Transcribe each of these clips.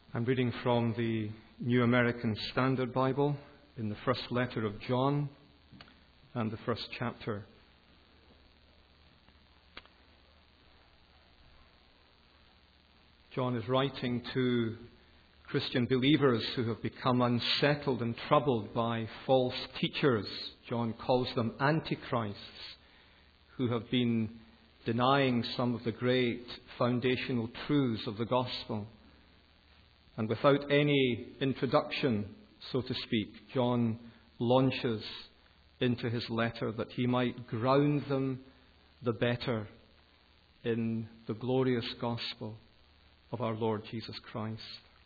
I'm reading from the New American Standard Bible in the first letter of John and the first chapter. John is writing to Christian believers who have become unsettled and troubled by false teachers. John calls them antichrists, who have been denying some of the great foundational truths of the gospel. And without any introduction, so to speak, John launches into his letter that he might ground them the better in the glorious gospel of our Lord Jesus Christ.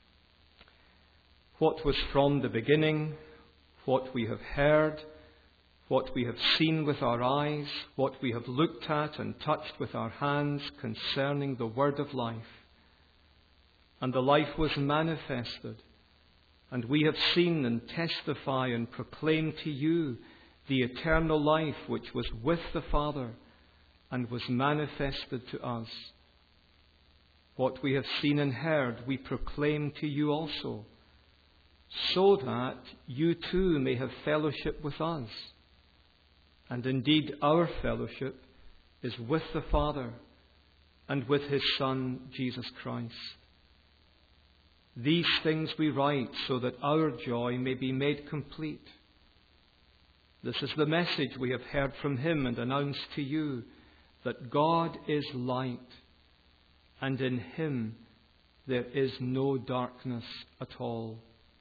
What was from the beginning, what we have heard, what we have seen with our eyes, what we have looked at and touched with our hands concerning the word of life. And the life was manifested, and we have seen and testify and proclaim to you the eternal life which was with the Father and was manifested to us. What we have seen and heard we proclaim to you also, so that you too may have fellowship with us. And indeed our fellowship is with the Father and with His Son, Jesus Christ. These things we write so that our joy may be made complete. This is the message we have heard from Him and announced to you, that God is light, and in Him there is no darkness at all.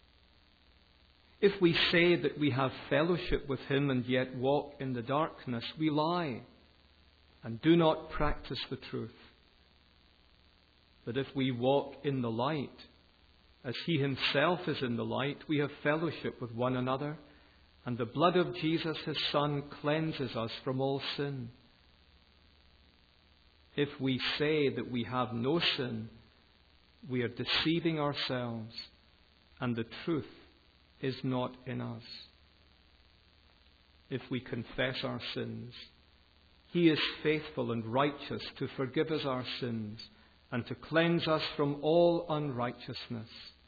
If we say that we have fellowship with Him and yet walk in the darkness, we lie and do not practice the truth. But if we walk in the light, as He Himself is in the light, we have fellowship with one another, and the blood of Jesus, His Son, cleanses us from all sin. If we say that we have no sin, we are deceiving ourselves, and the truth is not in us. If we confess our sins, He is faithful and righteous to forgive us our sins and to cleanse us from all unrighteousness.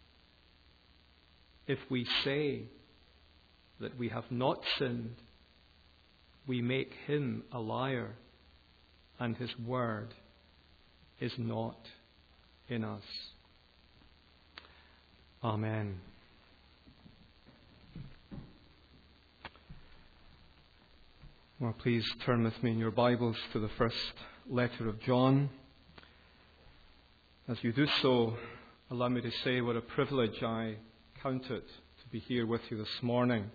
If we say that we have not sinned, we make Him a liar, and His word is not in us. Amen. Well, please turn with me in your Bibles to the first letter of John. As you do so, allow me to say what a privilege I count it to be here with you this morning.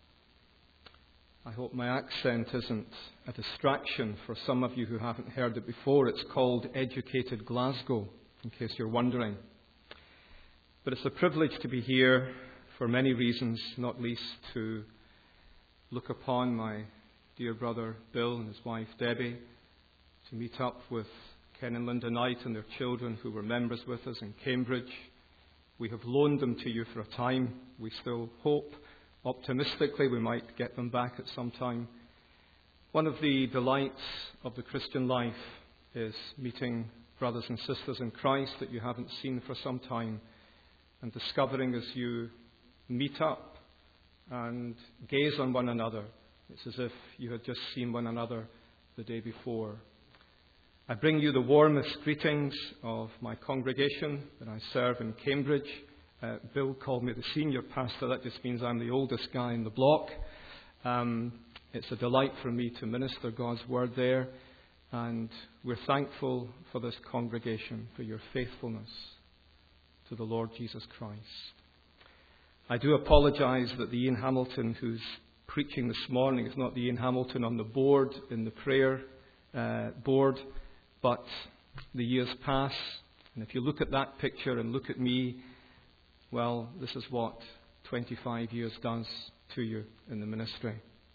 I hope my accent isn't a distraction for some of you who haven't heard it before. It's called Educated Glasgow, in case you're wondering. But it's a privilege to be here for many reasons, not least to look upon my dear brother Bill and his wife Debbie, to meet up with Ken and Linda Knight and their children who were members with us in Cambridge. We have loaned them to you for a time. We still hope, optimistically, we might get them back at some time. One of the delights of the Christian life is meeting brothers and sisters in Christ that you haven't seen for some time, and discovering as you meet up and gaze on one another, it's as if you had just seen one another the day before. I bring you the warmest greetings of my congregation that I serve in Cambridge. Bill called me the senior pastor. That just means I'm the oldest guy in the block. It's a delight for me to minister God's word there. And we're thankful for this congregation, for your faithfulness to the Lord Jesus Christ. I do apologize that the Ian Hamilton who's preaching this morning is not the Ian Hamilton on the board, in the prayer board. But the years pass, and if you look at that picture and look at me, well, this is what 25 years does to you in the ministry.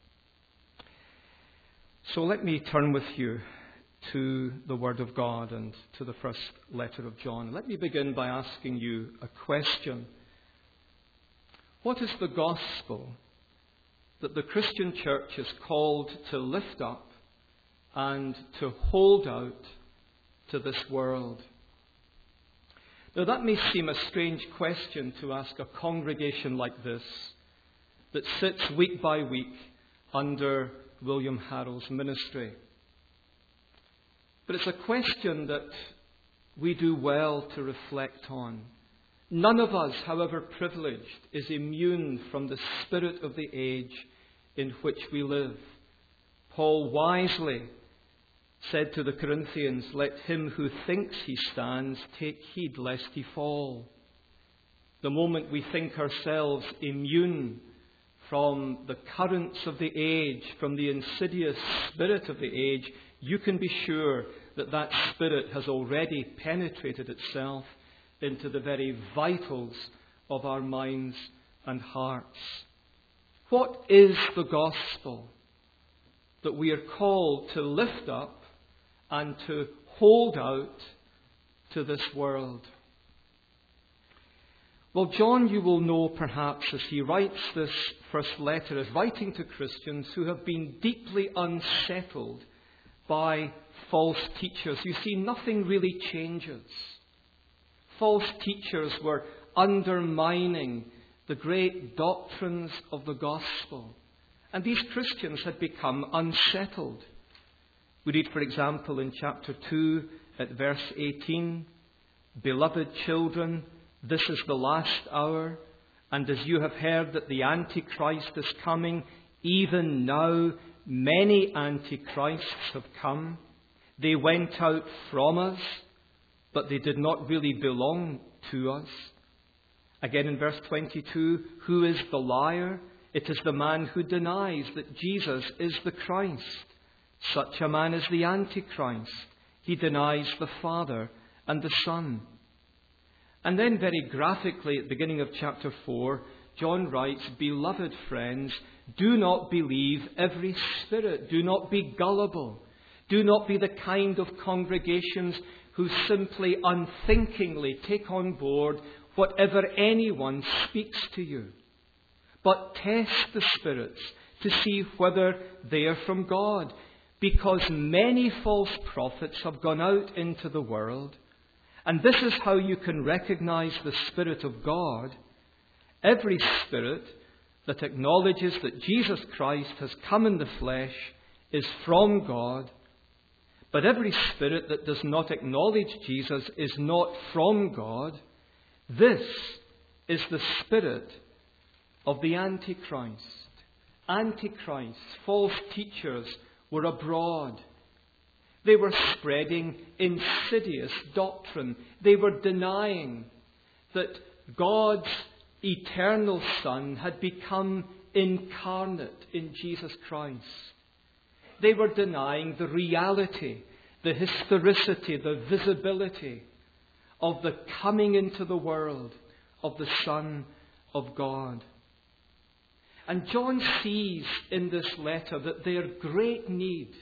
So let me turn with you to the Word of God and to the first letter of John. Let me begin by asking you a question. What is the gospel that the Christian church is called to lift up and to hold out to this world? Now that may seem a strange question to ask a congregation like this that sits week by week under William Harrell's ministry. But it's a question that we do well to reflect on. None of us, however privileged, is immune from the spirit of the age in which we live. Paul wisely said to the Corinthians, "Let him who thinks he stands take heed lest he fall." The moment we think ourselves immune from the currents of the age, from the insidious spirit of the age, you can be sure that that spirit has already penetrated itself into the very vitals of our minds and hearts. What is the gospel that we are called to lift up and to hold out to this world? Well, John, you will know perhaps as he writes this first letter, is writing to Christians who have been deeply unsettled by false teachers. You see, nothing really changes. False teachers were undermining the great doctrines of the gospel. And these Christians had become unsettled. We read, for example, in chapter 2 at verse 18, "Beloved children, this is the last hour, and as you have heard that the Antichrist is coming, even now many Antichrists have come. They went out from us, but they did not really belong to us." Again in verse 22, "Who is the liar? It is the man who denies that Jesus is the Christ. Such a man is the Antichrist. He denies the Father and the Son." And then very graphically at the beginning of chapter 4, John writes, "Beloved friends, do not believe every spirit. Do not be gullible. Do not be the kind of congregations who simply unthinkingly take on board whatever anyone speaks to you. But test the spirits to see whether they are from God, because many false prophets have gone out into the world. And this is how you can recognize the Spirit of God. Every spirit that acknowledges that Jesus Christ has come in the flesh is from God. But every spirit that does not acknowledge Jesus is not from God. This is the spirit of the Antichrist." Antichrists, false teachers, were abroad. They were spreading insidious doctrine. They were denying that God's eternal Son had become incarnate in Jesus Christ. They were denying the reality, the historicity, the visibility of the coming into the world of the Son of God. And John sees in this letter that their great need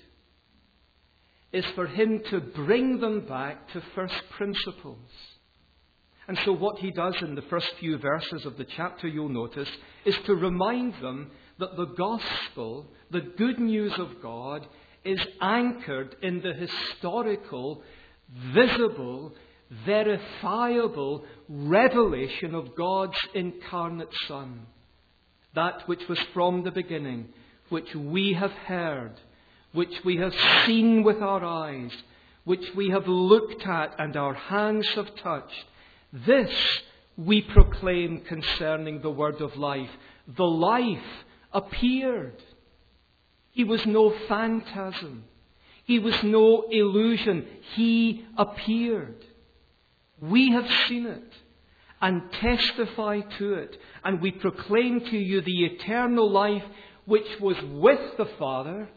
is for him to bring them back to first principles. And so what he does in the first few verses of the chapter, you'll notice, is to remind them that the gospel, the good news of God, is anchored in the historical, visible, verifiable revelation of God's incarnate Son. That which was from the beginning, which we have heard, which we have seen with our eyes, which we have looked at and our hands have touched. This we proclaim concerning the word of life. The life appeared. He was no phantasm. He was no illusion. He appeared. We have seen it and testify to it. And we proclaim to you the eternal life which was with the Father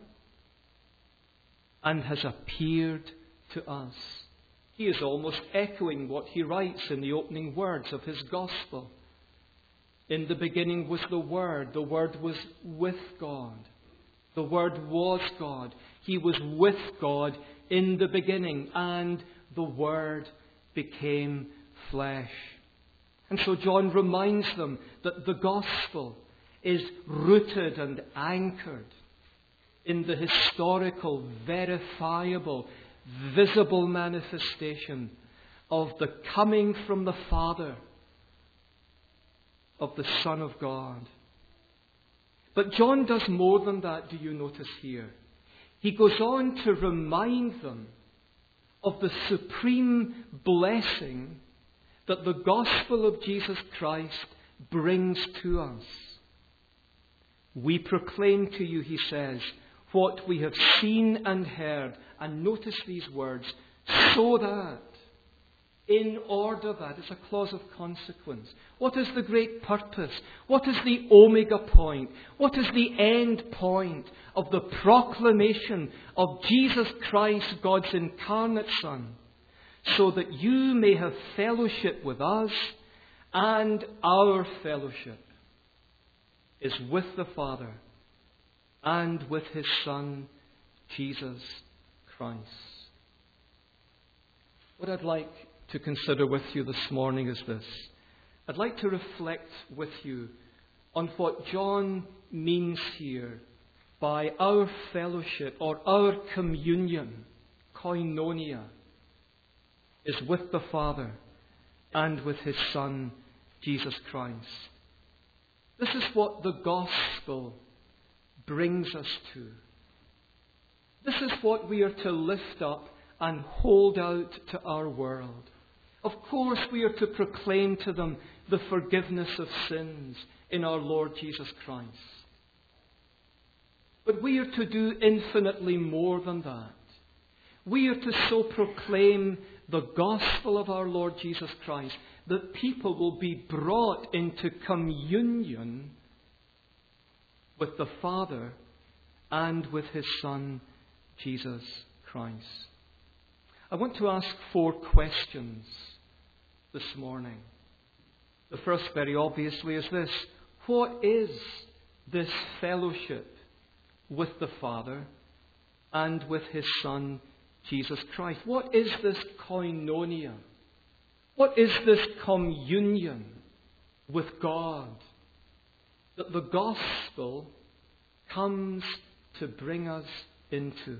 and has appeared to us. He is almost echoing what he writes in the opening words of his gospel. In the beginning was the Word. The Word was with God. The Word was God. He was with God in the beginning, and the Word became flesh. And so John reminds them that the gospel is rooted and anchored in the historical, verifiable, visible manifestation of the coming from the Father of the Son of God. But John does more than that, do you notice here? He goes on to remind them of the supreme blessing that the gospel of Jesus Christ brings to us. We proclaim to you, he says, what we have seen and heard. And notice these words, so that, in order that, it's a clause of consequence. What is the great purpose? What is the omega point? What is the end point of the proclamation of Jesus Christ, God's incarnate Son? So that you may have fellowship with us, and our fellowship is with the Father and with his Son, Jesus Christ. What I'd like to consider with you this morning is this. I'd like to reflect with you on what John means here by our fellowship or our communion, koinonia, is with the Father and with his Son, Jesus Christ. This is what the gospel brings us to. This is what we are to lift up and hold out to our world. Of course, we are to proclaim to them the forgiveness of sins in our Lord Jesus Christ. But we are to do infinitely more than that. We are to so proclaim the gospel of our Lord Jesus Christ that people will be brought into communion with the Father and with his Son, Jesus Christ. I want to ask 4 questions this morning. The first, very obviously, is this. What is this fellowship with the Father and with his Son, Jesus Christ? What is this koinonia? What is this communion with God that the gospel comes to bring us into?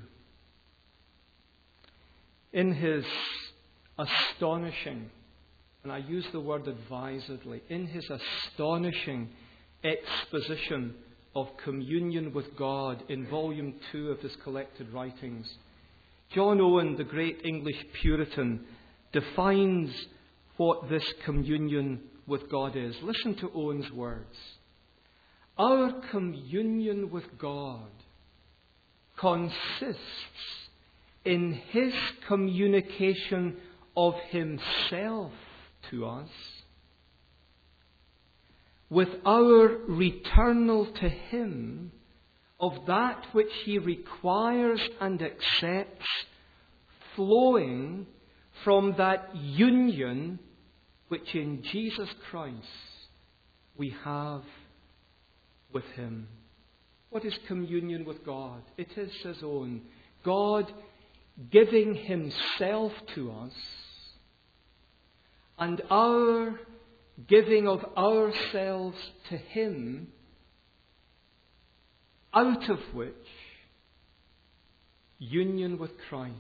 In his astonishing, and I use the word advisedly, in his astonishing exposition of communion with God in volume 2 of his collected writings, John Owen, the great English Puritan, defines what this communion with God is. Listen to Owen's words. Our communion with God consists in his communication of himself to us, with our returnal to him of that which he requires and accepts, flowing from that union which in Jesus Christ we have with him. What is communion with God? It is, says Owen, God giving himself to us, and our giving of ourselves to him, out of which union with Christ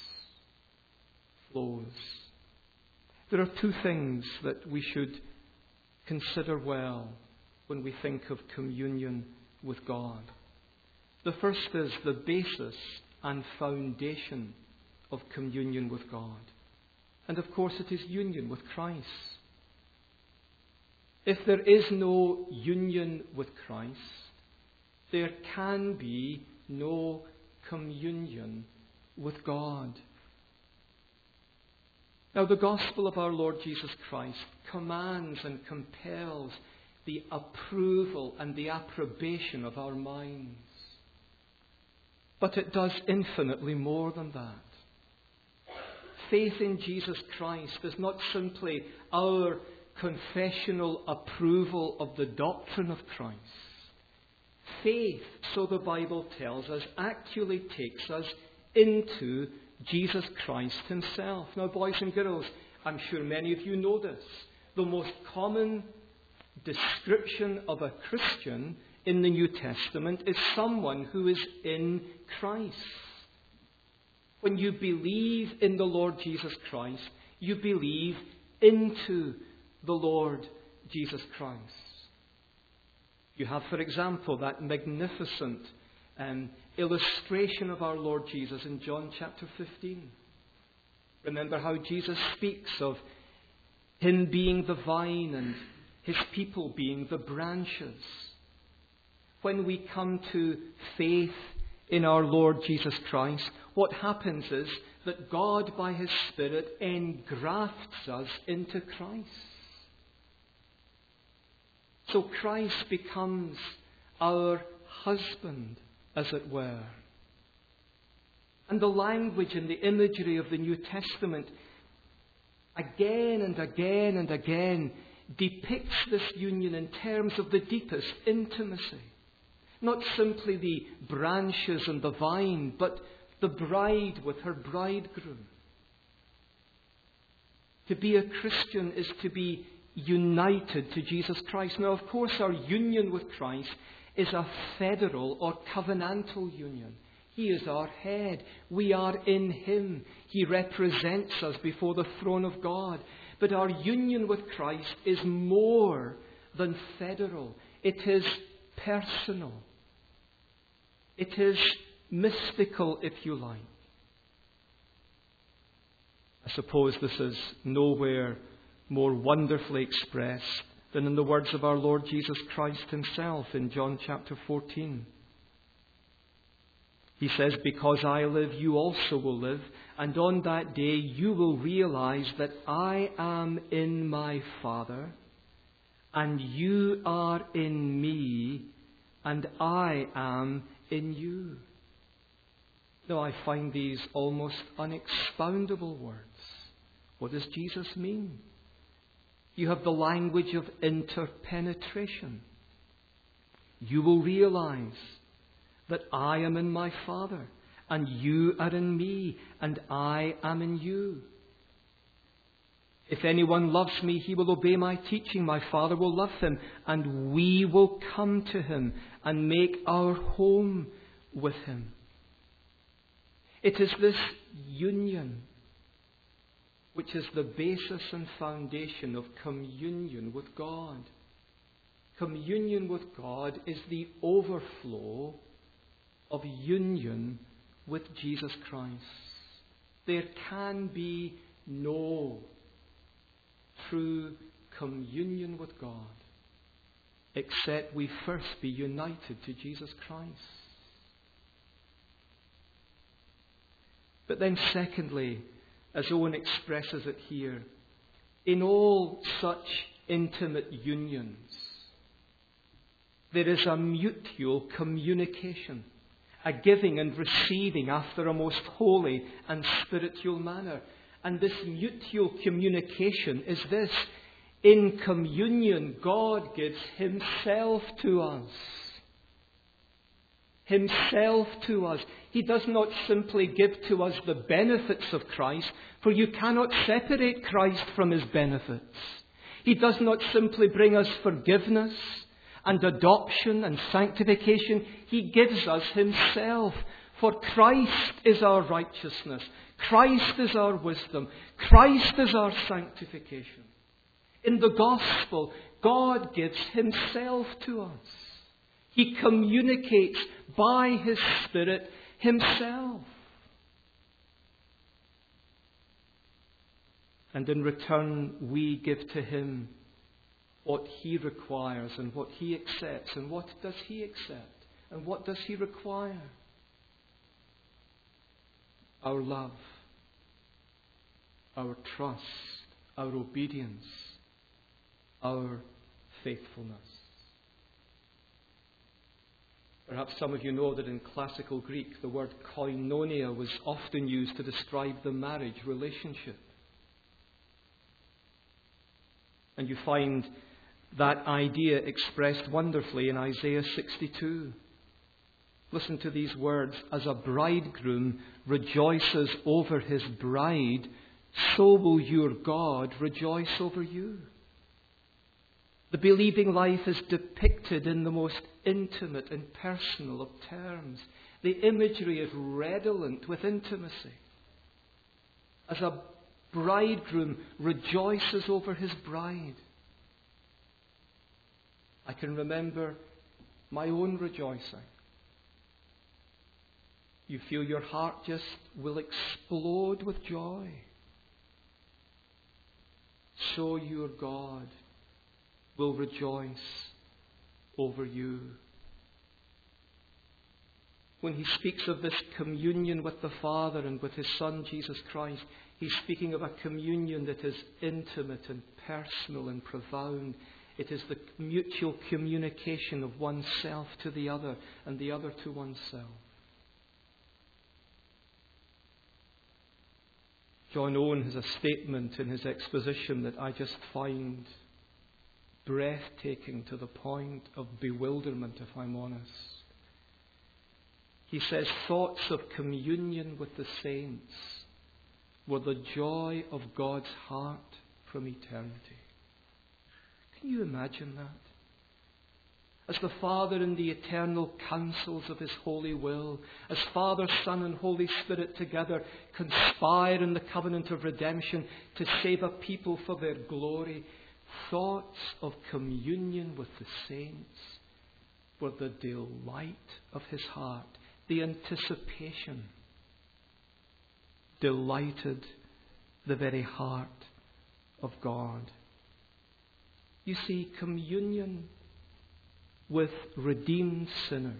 flows. There are 2 things that we should consider well when we think of communion with God. The first is the basis and foundation of communion with God. And of course it is union with Christ. If there is no union with Christ, there can be no communion with God. Now, the gospel of our Lord Jesus Christ commands and compels the approval and the approbation of our minds. But it does infinitely more than that. Faith in Jesus Christ is not simply our confessional approval of the doctrine of Christ. Faith, so the Bible tells us, actually takes us into Jesus Christ himself. Now, boys and girls, I'm sure many of you know this. The most common description of a Christian in the New Testament is someone who is in Christ. When you believe in the Lord Jesus Christ, you believe into the Lord Jesus Christ. You have, for example, that magnificent illustration of our Lord Jesus in John chapter 15. Remember how Jesus speaks of Him being the vine and His people being the branches. When we come to faith in our Lord Jesus Christ, what happens is that God, by His Spirit, engrafts us into Christ. So Christ becomes our husband, as it were. And the language and the imagery of the New Testament again and again and again depicts this union in terms of the deepest intimacy. Not simply the branches and the vine, but the bride with her bridegroom. To be a Christian is to be united to Jesus Christ. Now, of course, our union with Christ is a federal or covenantal union. He is our head. We are in Him. He represents us before the throne of God. But our union with Christ is more than federal. It is personal. It is mystical, if you like. I suppose this is nowhere more wonderfully expressed than in the words of our Lord Jesus Christ Himself in John chapter 14. He says, "Because I live, you also will live, and on that day you will realize that I am in my Father, and you are in me, and I am in you." Now, I find these almost unexpoundable words. What does Jesus mean? You have the language of interpenetration. You will realize that I am in my Father, and you are in me, and I am in you. If anyone loves me, he will obey my teaching. My Father will love him, and we will come to him and make our home with him. It is this union which is the basis and foundation of communion with God. Communion with God is the overflow of union with Jesus Christ. There can be no true communion with God except we first be united to Jesus Christ. But then secondly, as Owen expresses it here, in all such intimate unions, there is a mutual communication, a giving and receiving after a most holy and spiritual manner. And this mutual communication is this: in communion, God gives Himself to us. Himself to us. He does not simply give to us the benefits of Christ, for you cannot separate Christ from His benefits. He does not simply bring us forgiveness and adoption and sanctification. He gives us Himself, for Christ is our righteousness. Christ is our wisdom. Christ is our sanctification. In the gospel, God gives Himself to us. He communicates by His Spirit Himself. And in return, we give to Him what He requires and what He accepts. And what does He accept? And what does He require? Our love, our trust, our obedience, our faithfulness. Perhaps some of you know that in classical Greek, the word koinonia was often used to describe the marriage relationship. And you find that idea expressed wonderfully in Isaiah 62. Listen to these words: "As a bridegroom rejoices over his bride, so will your God rejoice over you." The believing life is depicted in the most intimate and personal of terms. The imagery is redolent with intimacy. As a bridegroom rejoices over his bride. I can remember my own rejoicing. You feel your heart just will explode with joy. So your God will rejoice over you. When he speaks of this communion with the Father and with his Son, Jesus Christ, he's speaking of a communion that is intimate and personal and profound. It is the mutual communication of oneself to the other and the other to oneself. John Owen has a statement in his exposition that I just find breathtaking to the point of bewilderment, if I'm honest. He says, thoughts of communion with the saints were the joy of God's heart from eternity. Can you imagine that? As the Father in the eternal counsels of his holy will, as Father, Son, and Holy Spirit together conspire in the covenant of redemption to save a people for their glory, thoughts of communion with the saints were the delight of his heart, the anticipation. Delighted the very heart of God. You see, communion with redeemed sinners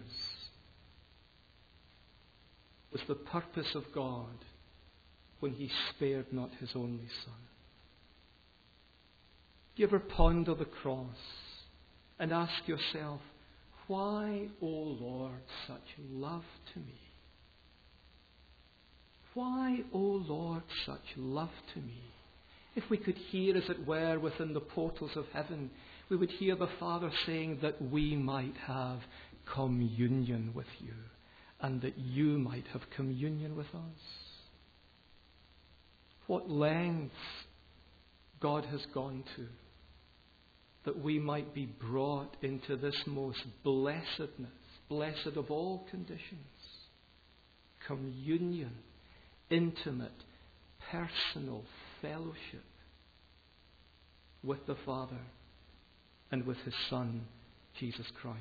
was the purpose of God when he spared not his only Son. Do you ever ponder the cross and ask yourself, why, O Lord, such love to me? Why, O Lord, such love to me? If we could hear, as it were, within the portals of heaven, we would hear the Father saying that we might have communion with you and that you might have communion with us. What lengths God has gone to that we might be brought into this most blessedness, blessed of all conditions, communion, intimate, personal fellowship with the Father and with his Son, Jesus Christ.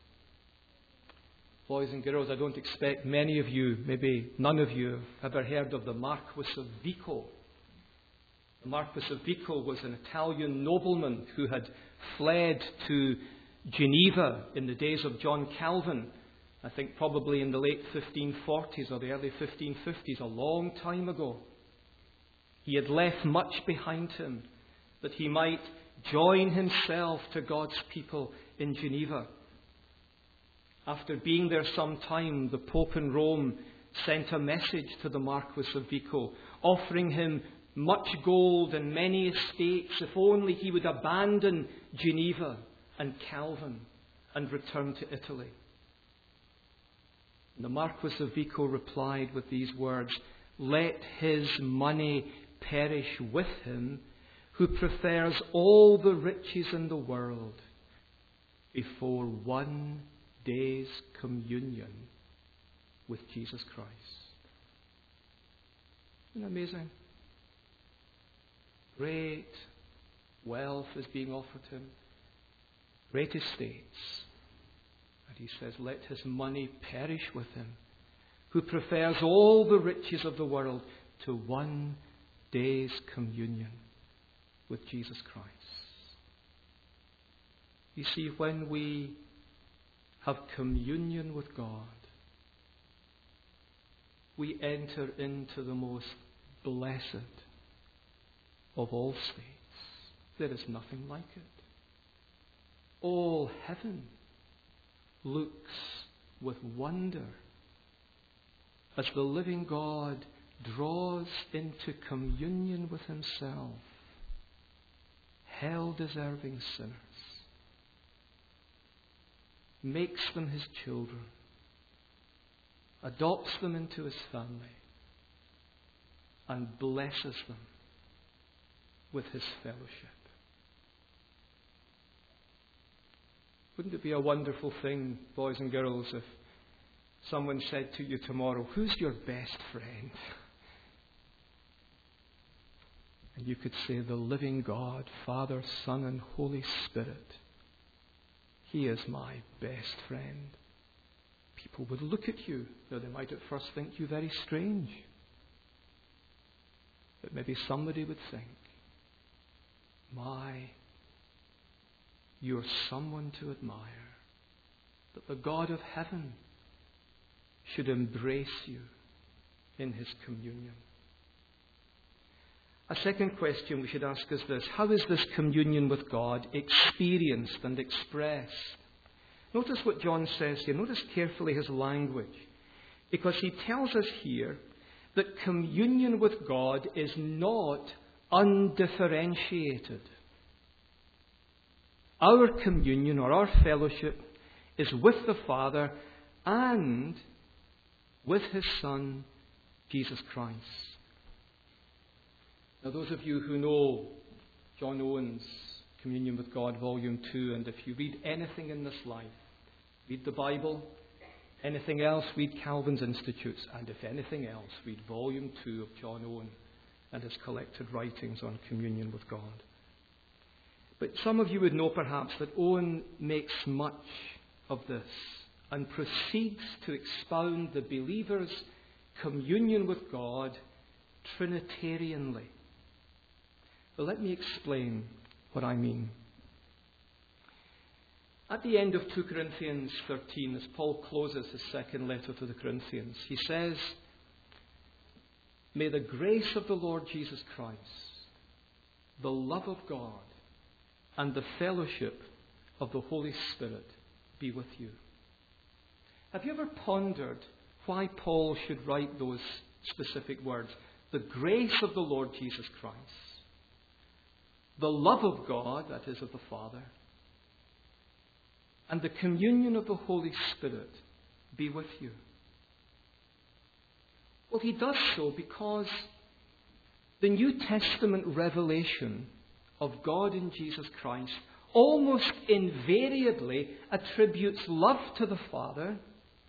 Boys and girls, I don't expect many of you, maybe none of you, have ever heard of the Marquis of Vico. The Marquis of Vico was an Italian nobleman who had fled to Geneva in the days of John Calvin. I think probably in the late 1540s or the early 1550s, a long time ago. He had left much behind him that he might join himself to God's people in Geneva. After being there some time, the Pope in Rome sent a message to the Marquis of Vico, offering him much gold and many estates if only he would abandon Geneva and Calvin and return to Italy. And the Marquis of Vico replied with these words, "Let his money perish with him who prefers all the riches in the world before one day's communion with Jesus Christ." Isn't that amazing? Great wealth is being offered him, great estates. And he says, let his money perish with him who prefers all the riches of the world to one day's communion with Jesus Christ. You see, when we have communion with God, we enter into the most blessed of all states. There is nothing like it. All heaven looks with wonder as the living God draws into communion with himself hell-deserving sinners, makes them his children, adopts them into his family, and blesses them with his fellowship. Wouldn't it be a wonderful thing, boys and girls, if someone said to you tomorrow, who's your best friend? And you could say, the living God, Father, Son, and Holy Spirit, He is my best friend. People would look at you. Now, they might at first think you very strange. But maybe somebody would think, you're someone to admire. That the God of heaven should embrace you in His communion. A second question we should ask is this: how is this communion with God experienced and expressed? Notice what John says here. Notice carefully his language. Because he tells us here that communion with God is not undifferentiated. Our communion or our fellowship is with the Father and with His Son, Jesus Christ. Now, those of you who know John Owen's Communion with God, Volume 2, and if you read anything in this life, read the Bible, anything else, read Calvin's Institutes, and if anything else, read Volume 2 of John Owen and his collected writings on communion with God. But some of you would know perhaps that Owen makes much of this and proceeds to expound the believer's communion with God Trinitarianly. But let me explain what I mean. At the end of 2 Corinthians 13, as Paul closes his second letter to the Corinthians, he says, "May the grace of the Lord Jesus Christ, the love of God, and the fellowship of the Holy Spirit be with you." Have you ever pondered why Paul should write those specific words? The grace of the Lord Jesus Christ, the love of God, that is of the Father, and the communion of the Holy Spirit be with you. Well, he does so because the New Testament revelation of God in Jesus Christ almost invariably attributes love to the Father,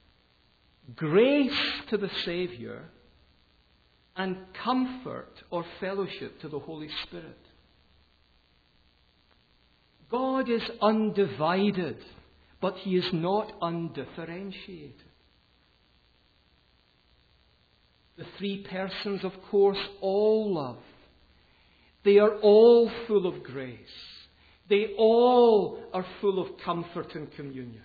grace to the Saviour, and comfort or fellowship to the Holy Spirit. God is undivided, but He is not undifferentiated. The three persons, of course, all love. They are all full of grace. They all are full of comfort and communion.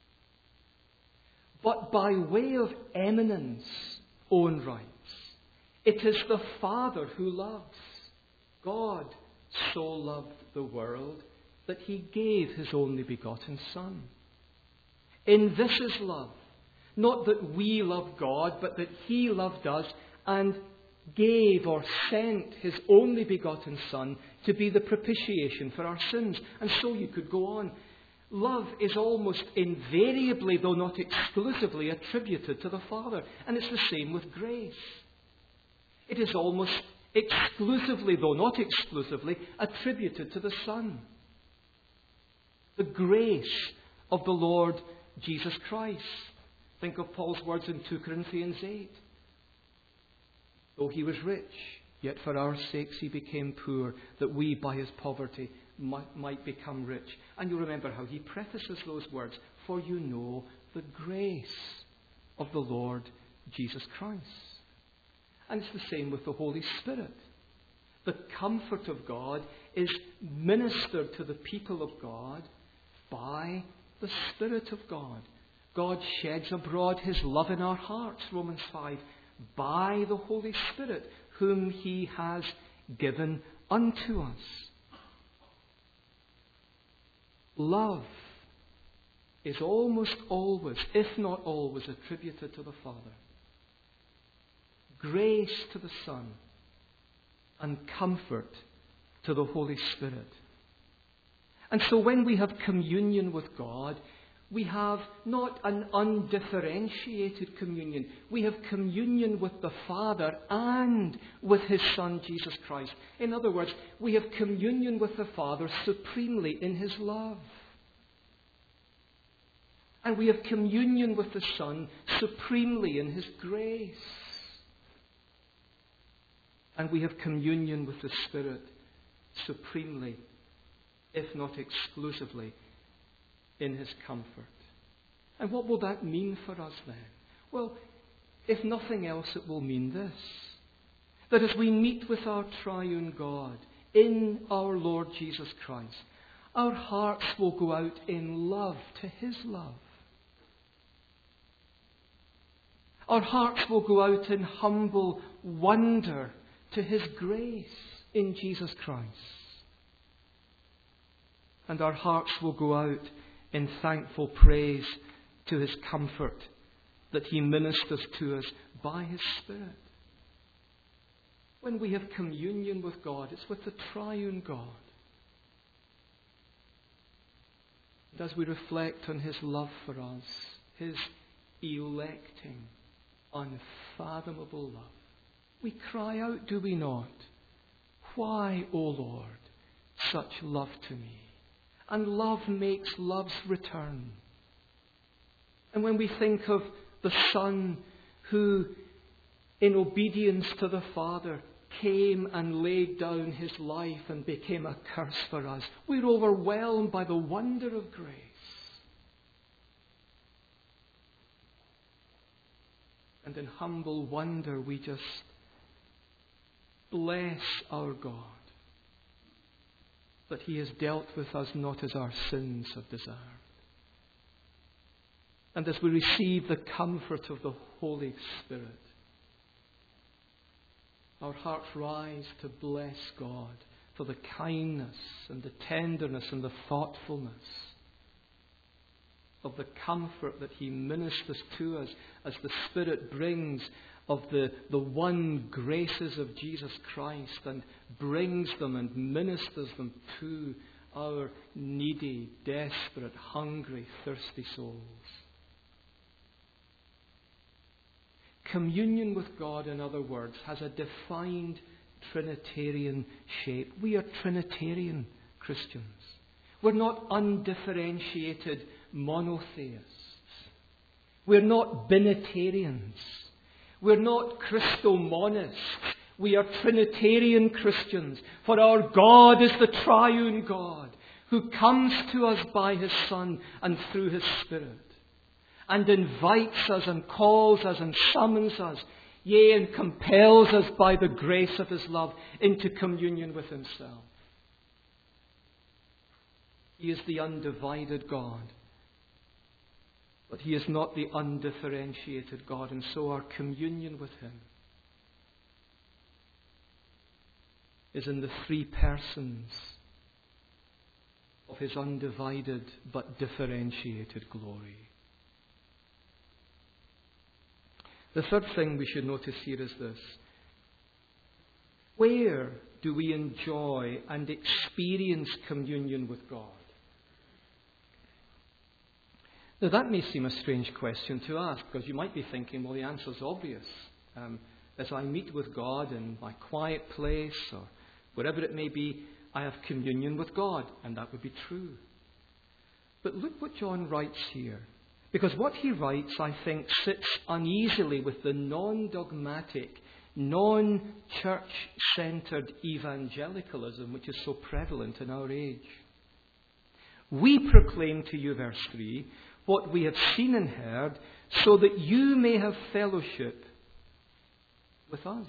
But by way of eminence, Owen writes, it is the Father who loves. God so loved the world that He gave His only begotten Son. In this is love. Not that we love God, but that He loved us and gave or sent His only begotten Son to be the propitiation for our sins. And so you could go on. Love is almost invariably, though not exclusively, attributed to the Father. And it's the same with grace. It is almost exclusively, though not exclusively, attributed to the Son. The grace of the Lord Jesus Christ. Think of Paul's words in 2 Corinthians 8. Though He was rich, yet for our sakes He became poor, that we by His poverty might become rich. And you remember how he prefaces those words, for you know the grace of the Lord Jesus Christ. And it's the same with the Holy Spirit. The comfort of God is ministered to the people of God by the Spirit of God. God sheds abroad His love in our hearts, Romans 5, by the Holy Spirit, whom He has given unto us. Love is almost always, if not always, attributed to the Father. Grace to the Son, and comfort to the Holy Spirit. And so when we have communion with God, we have not an undifferentiated communion. We have communion with the Father and with His Son, Jesus Christ. In other words, we have communion with the Father supremely in His love. And we have communion with the Son supremely in His grace. And we have communion with the Spirit supremely, if not exclusively, in His comfort. And what will that mean for us then? Well, if nothing else, it will mean this: that as we meet with our triune God in our Lord Jesus Christ, our hearts will go out in love to His love. Our hearts will go out in humble wonder to His grace in Jesus Christ. And our hearts will go out in thankful praise to His comfort that He ministers to us by His Spirit. When we have communion with God, it's with the triune God. And as we reflect on His love for us, His electing, unfathomable love, we cry out, do we not? Why, O Lord, such love to me? And love makes love's return. And when we think of the Son who, in obedience to the Father, came and laid down His life and became a curse for us, we're overwhelmed by the wonder of grace. And in humble wonder, we just bless our God that He has dealt with us not as our sins have deserved. And as we receive the comfort of the Holy Spirit, our hearts rise to bless God for the kindness and the tenderness and the thoughtfulness of the comfort that He ministers to us as the Spirit brings of the one graces of Jesus Christ and brings them and ministers them to our needy, desperate, hungry, thirsty souls. Communion with God, in other words, has a defined Trinitarian shape. We are Trinitarian Christians. We're not undifferentiated monotheists. We're not binitarians. We're not Christomonists. We are Trinitarian Christians. For our God is the triune God who comes to us by His Son and through His Spirit, and invites us and calls us and summons us, yea, and compels us by the grace of His love into communion with Himself. He is the undivided God, but He is not the undifferentiated God, and so our communion with Him is in the three persons of His undivided but differentiated glory. The third thing we should notice here is this: where do we enjoy and experience communion with God? Now, that may seem a strange question to ask, because you might be thinking, well, the answer is obvious. As I meet with God in my quiet place or wherever it may be, I have communion with God, and that would be true. But look what John writes here. Because what he writes, I think, sits uneasily with the non-dogmatic, non-church-centered evangelicalism which is so prevalent in our age. We proclaim to you, verse 3, what we have seen and heard, so that you may have fellowship with us.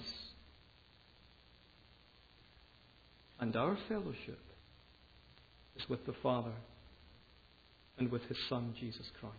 And our fellowship is with the Father and with His Son, Jesus Christ.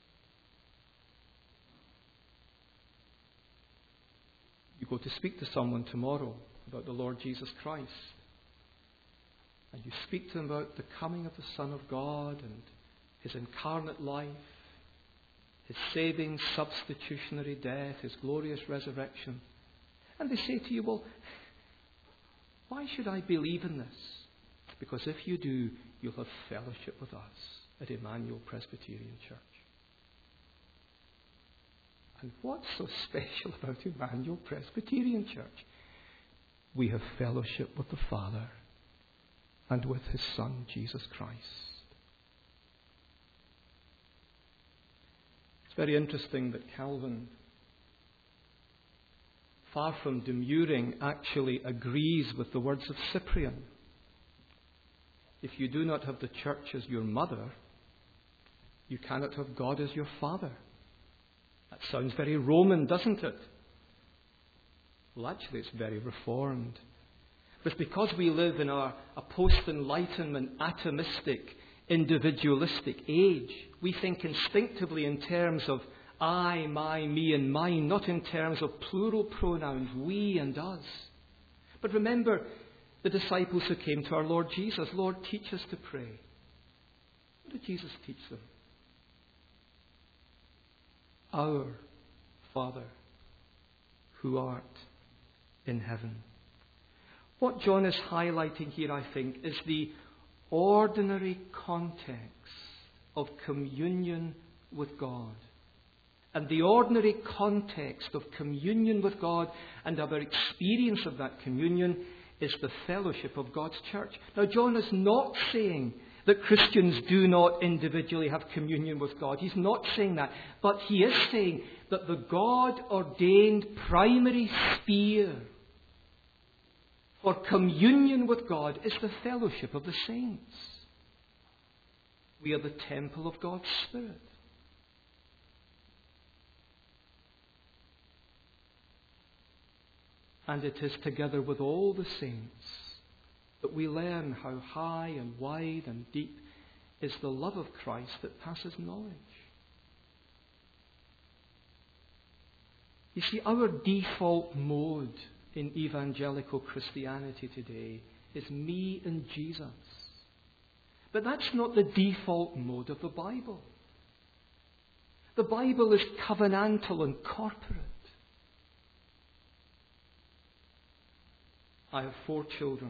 You go to speak to someone tomorrow about the Lord Jesus Christ, and you speak to them about the coming of the Son of God and His incarnate life, His saving substitutionary death, His glorious resurrection. And they say to you, well, why should I believe in this? Because if you do, you'll have fellowship with us at Emmanuel Presbyterian Church. And what's so special about Emmanuel Presbyterian Church? We have fellowship with the Father and with His Son, Jesus Christ. It's very interesting that Calvin far from demurring, actually agrees with the words of Cyprian. If you do not have the church as your mother, you cannot have God as your father. That sounds very Roman, doesn't it? Well, actually, it's very Reformed. But because we live in a post-Enlightenment, atomistic, individualistic age, we think instinctively in terms of I, my, me, and mine, not in terms of plural pronouns, we and us. But remember the disciples who came to our Lord Jesus. Lord, teach us to pray. What did Jesus teach them? Our Father, who art in heaven. What John is highlighting here, I think, is the ordinary context of communion with God. And the ordinary context of communion with God and our experience of that communion is the fellowship of God's church. Now, John is not saying that Christians do not individually have communion with God. He's not saying that. But he is saying that the God-ordained primary sphere for communion with God is the fellowship of the saints. We are the temple of God's Spirit. And it is together with all the saints that we learn how high and wide and deep is the love of Christ that passes knowledge. You see, our default mode in evangelical Christianity today is me and Jesus. But that's not the default mode of the Bible. The Bible is covenantal and corporate. I have 4 children.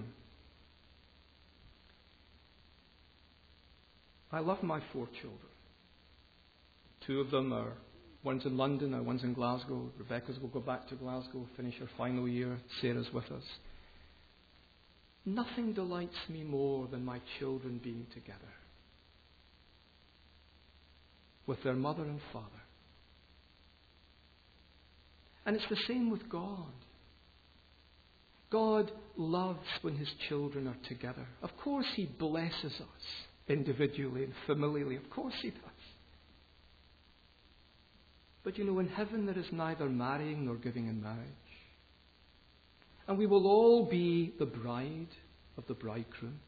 I love my 4 children. 2 of them are, one's in London and one's in Glasgow. Rebecca's will go back to Glasgow, finish her final year. Sarah's with us. Nothing delights me more than my children being together with their mother and father. And it's the same with God. God loves when his children are together. Of course he blesses us individually and familially. Of course he does. But you know, in heaven there is neither marrying nor giving in marriage. And we will all be the bride of the bridegroom.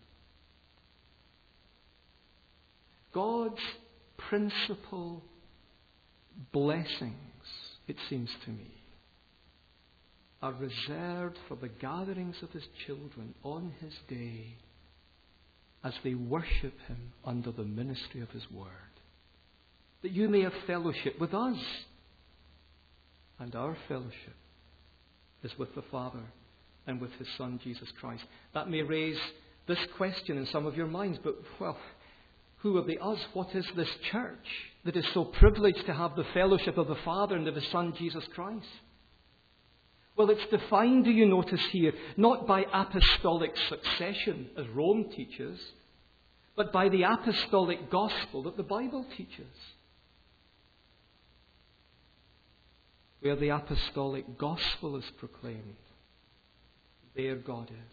God's principal blessings, it seems to me, are reserved for the gatherings of his children on his day as they worship him under the ministry of his word. That you may have fellowship with us. And our fellowship is with the Father and with his Son, Jesus Christ. That may raise this question in some of your minds, but, well, who are the us? What is this church that is so privileged to have the fellowship of the Father and of his Son, Jesus Christ? Well, it's defined, do you notice here, not by apostolic succession, as Rome teaches, but by the apostolic gospel that the Bible teaches. Where the apostolic gospel is proclaimed, there God is.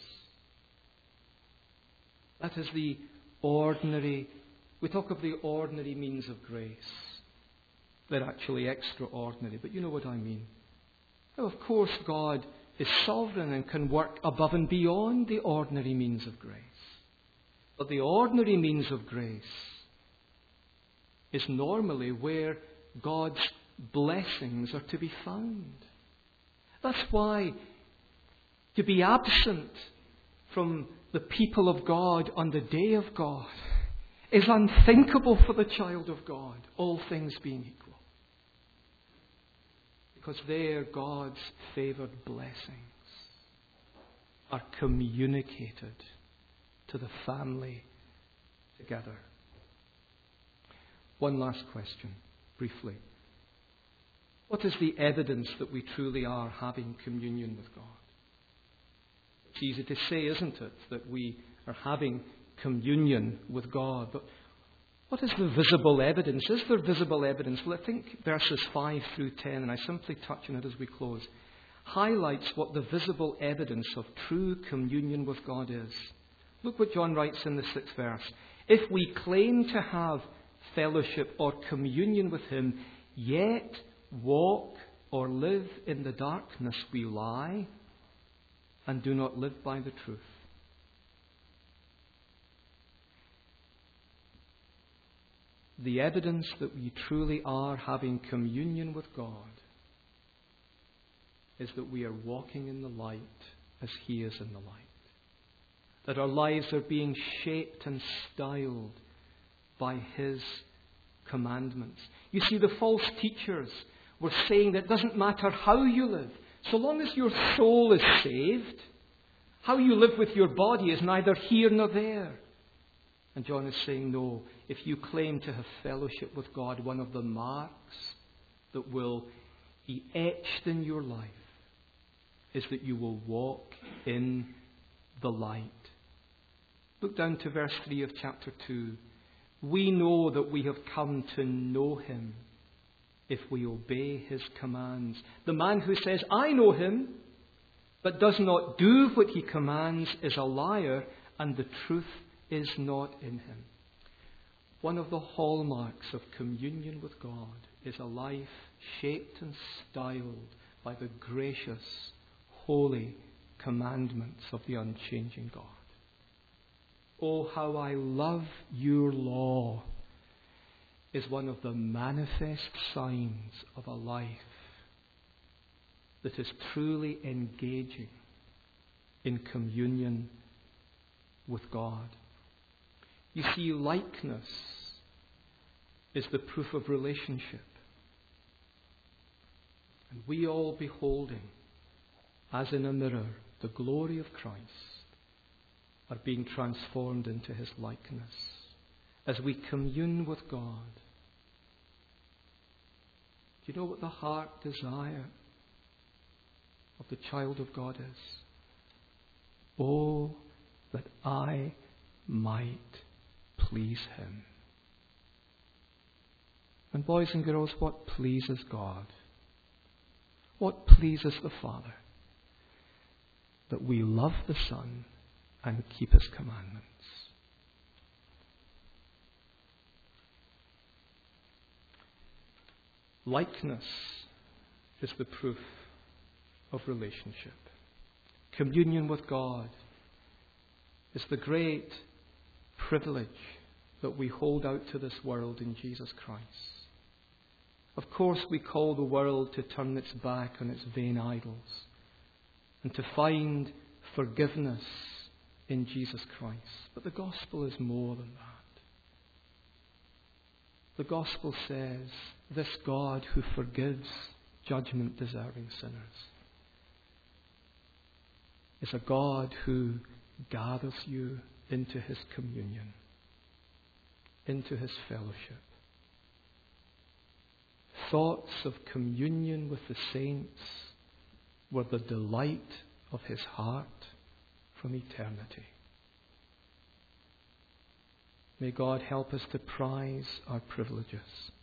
That is the ordinary, we talk of the ordinary means of grace. They're actually extraordinary, but you know what I mean. Now, of course, God is sovereign and can work above and beyond the ordinary means of grace. But the ordinary means of grace is normally where God's blessings are to be found. That's why to be absent from the people of God on the day of God is unthinkable for the child of God, all things being equal. Because there God's favoured blessings are communicated to the family together. One last question, briefly. What is the evidence that we truly are having communion with God? It's easy to say, isn't it, that we are having communion with God. But what is the visible evidence? Is there visible evidence? Well, I think verses 5 through 10, and I simply touch on it as we close, highlights what the visible evidence of true communion with God is. Look what John writes in the 6th verse. If we claim to have fellowship or communion with him, yet walk or live in the darkness, we lie and do not live by the truth. The evidence that we truly are having communion with God is that we are walking in the light as he is in the light. That our lives are being shaped and styled by his commandments. You see, the false teachers were saying that it doesn't matter how you live, so long as your soul is saved, how you live with your body is neither here nor there. And John is saying, no, if you claim to have fellowship with God, one of the marks that will be etched in your life is that you will walk in the light. Look down to verse 3 of chapter 2. We know that we have come to know him if we obey his commands. The man who says, I know him, but does not do what he commands is a liar, and the truth is not in him. One of the hallmarks of communion with God is a life shaped and styled by the gracious, holy commandments of the unchanging God. Oh, how I love your law is one of the manifest signs of a life that is truly engaging in communion with God. You see, likeness is the proof of relationship. And we all beholding, as in a mirror, the glory of Christ, are being transformed into his likeness as we commune with God. Do you know what the heart desire of the child of God is? Oh, that I might please him. And boys and girls, what pleases God? What pleases the Father? That we love the Son and keep his commandments. Likeness is the proof of relationship. Communion with God is the great privilege that we hold out to this world in Jesus Christ. Of course, we call the world to turn its back on its vain idols and to find forgiveness in Jesus Christ. But the gospel is more than that. The gospel says this God who forgives judgment-deserving sinners is a God who gathers you into his communion, into his fellowship. Thoughts of communion with the saints were the delight of his heart from eternity. May God help us to prize our privileges.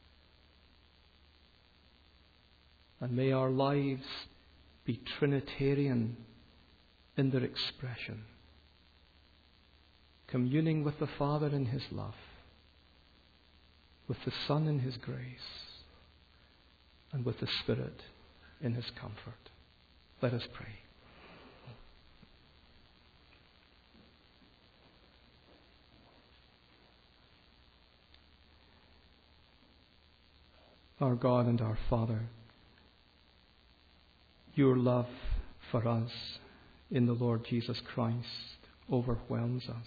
And may our lives be Trinitarian in their expression, communing with the Father in his love, with the Son in his grace, and with the Spirit in his comfort. Let us pray. Our God and our Father, your love for us in the Lord Jesus Christ overwhelms us.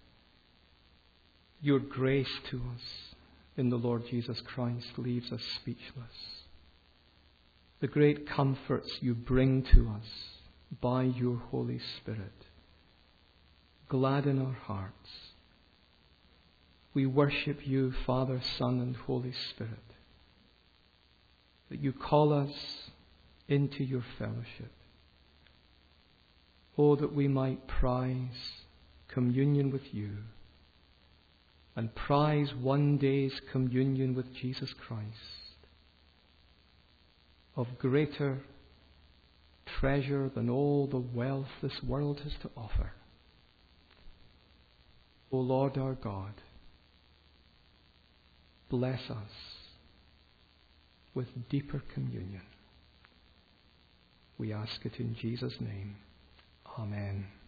Your grace to us in the Lord Jesus Christ leaves us speechless. The great comforts you bring to us by your Holy Spirit gladden our hearts. We worship you, Father, Son, and Holy Spirit, that you call us into your fellowship. Oh, that we might prize communion with you and prize one day's communion with Jesus Christ of greater treasure than all the wealth this world has to offer. O Lord our God, bless us with deeper communion. We ask it in Jesus' name. Amen.